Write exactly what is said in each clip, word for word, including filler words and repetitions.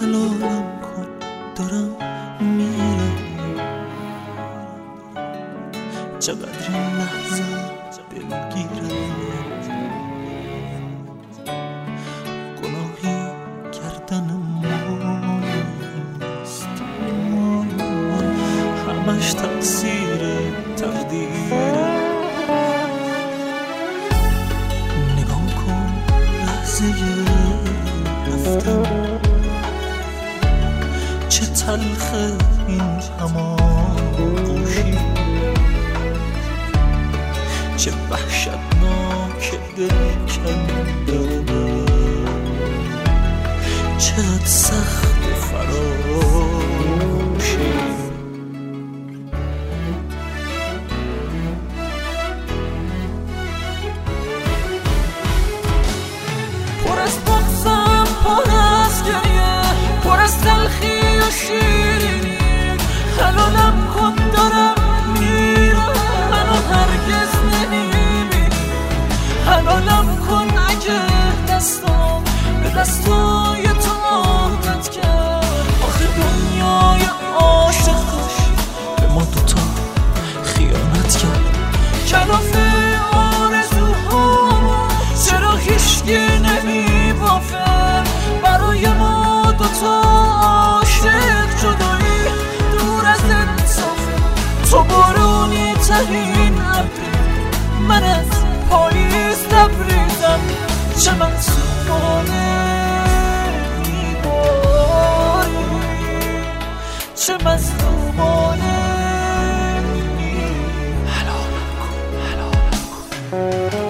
حلالم کن دارم میرم، چقدر این لحظه دلگیرم، گناهی کردن ماست، همش تقصیر تقدیره. نگاه کن لحظه رفتم، چه تلخه این هماغوشی، چه وحشتناک دل کندنه، چقدر سخت فراموشی. پر از بغضم، پر از گریه، پر از تلخی و شیرینی، حلالم کن دارم میرم، منو هرگز نمیبینی. حلالم کن اگه دستم به دستای تو عادت کرد، آخه دنیای عاشقش به ما دوتا خیانت کرد. کلاف آرزوها چرا هیچکی نمیبافه، برای ما دوتا عاشق جدایی دور از انصافه. تو بارونی ترین ابری، من از پاییز تبریزم، چه معصومانه میباری، چه مظلومانه. حلالم کن، حلالم کن.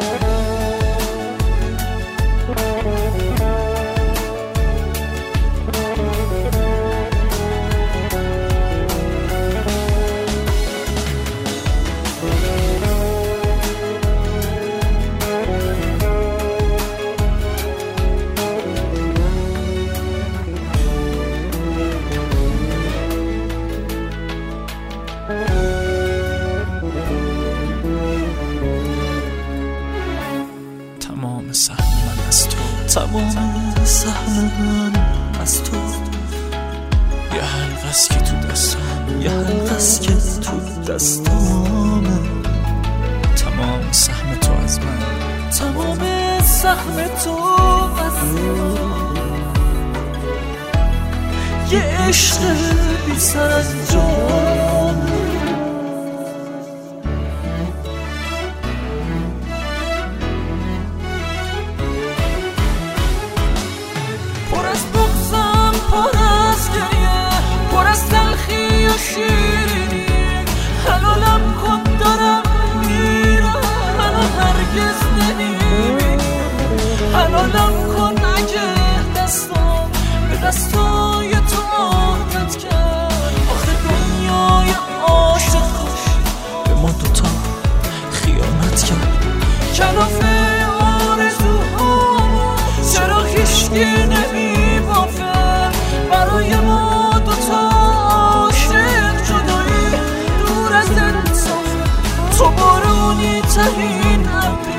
تمام سهم من از تو، تمام سهم من از تو، یه حلقه است که تو دستام، یه حلقه است که تو دستامه. تمام سهم تو از من، تمام سهم تو از من، یه عشق بی سر از جان. پر از بغضم، پر از گریه، پر از تلخی و شیرینی، حلالم کن دارم میرم، منو هرگز نمیبینی. حلالم کن اگه دستم به دستای تو عادت کرد، آخه دنیای عاشقش به ما دوتا خیانت کرد. کلاف آرزوها چرا هیچکی نمیبافه، برای ما دوتا عاشق جدایی دور از انصافه. تو بارونی ترین ابری،